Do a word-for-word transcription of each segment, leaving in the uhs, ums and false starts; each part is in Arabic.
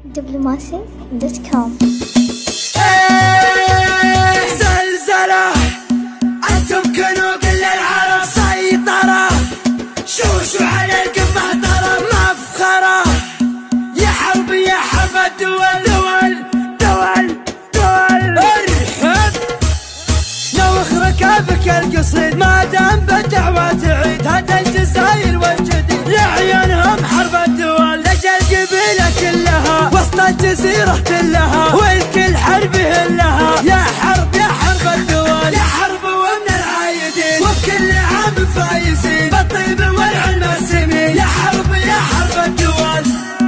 دبلوماسي دوت كوم. زلزلة أنتم كنوا كل العرب سيطرة، شوشوا على القمة ترى مفخرة، يا حرب يا حرب الدول دول دول دول. ارحب نوخ ركابك القصيد ما دام بالدعوة تعيد، هذا الجزائر والجديد لعيونهم حرب الدول، لجل قبيلة كلها وسط الجزيرة كلها والكل حرب لها، يا حرب يا حرب الدول، يا حرب ومن العايدين وبكل عام فايزين بالطيب والعلم السمين، يا حرب يا حرب الدول.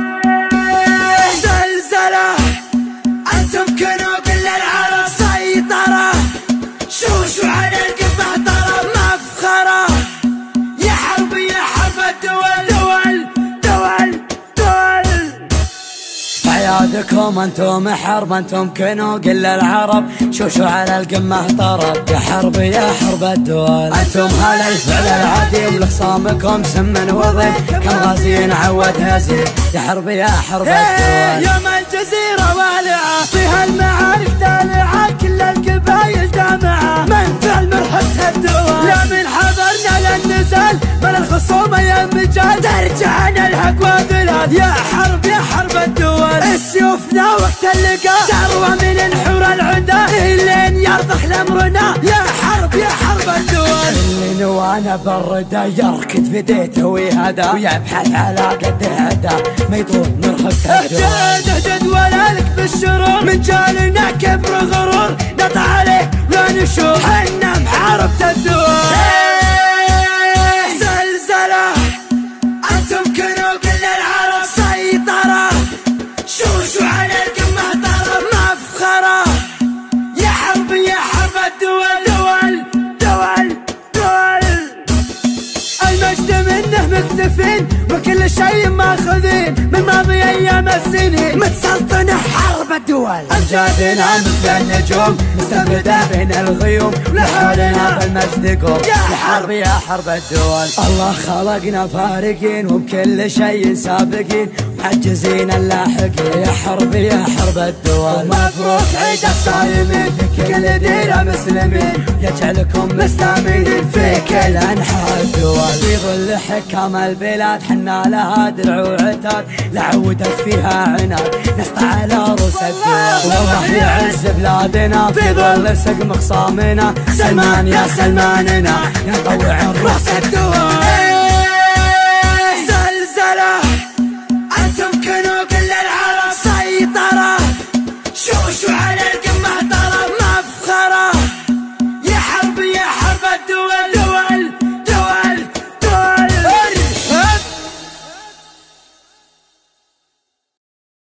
زلزلة أنتم كنوا كل العرب سيطرة، شوشوا على القمة ترى مفخرة، يا حرب يا حرب الدول دول دول دول. عيادكم انتم حرب، انتم كنوا كل العرب، شوشوا على القمة طرب، يا حرب يا حرب الدول. انتم هلا الفعل العادي ولخصامكم سم وضب، كم غازيين عود هزيل، يا حرب يا حرب الدول. يوم الجزيرة والعة فيها المعارك دالعة، كل القبايل جامعة من فعل مرحبة الدول، لا من حضرنا للنزال بل الخصومة يا مجال، ترجعنا الحق وذلال، يا حرب يا حرب الدول. السيوفنا وقت اللقاء تروى من الحور العدا، لين يرضخ لامرنا، يا حرب يا حرب الدول. اللي نوانا بالردى يركض في ديته ويهدى، ويبحث على قد هدى ما يطول مرحبة الدول. اهجد اهجد ولا لك بالشرور، من جالنا كبر غرور نطع عليه ولا نشوف، حنا محاربة الدول. زلزلة أنتم كنوا كل العرب سيطرة، شوشوا على القمة ترى مفخرة، يا حرب يا حرب الدول دول دول دول. المجد منه مكتفين وكل شيء ماخذين من ماضي ايام السنين، متسلطنة حرب الدول. امجادنا مثل النجوم مستفردة بين الغيوم، لحولنا بالمجد قوم، يا حرب يا حرب الدول. الله خلقنا فارقين وبكل شيء سابقين، محجزين اللاحقين، يا حرب يا حرب الدول. مبروك عيد الصايمين في كل ديرة مسلمين، يجعلكم مستامين في كل انحاء الدول. في ظل حكام البلاد حنا لها درع وعتاد، لعودت فيها عناد نسطع على روس الدول، والله يعز بلادنا في ظل سقم خصامنا، سلمان يا سلماننا يطوع الراس الدول.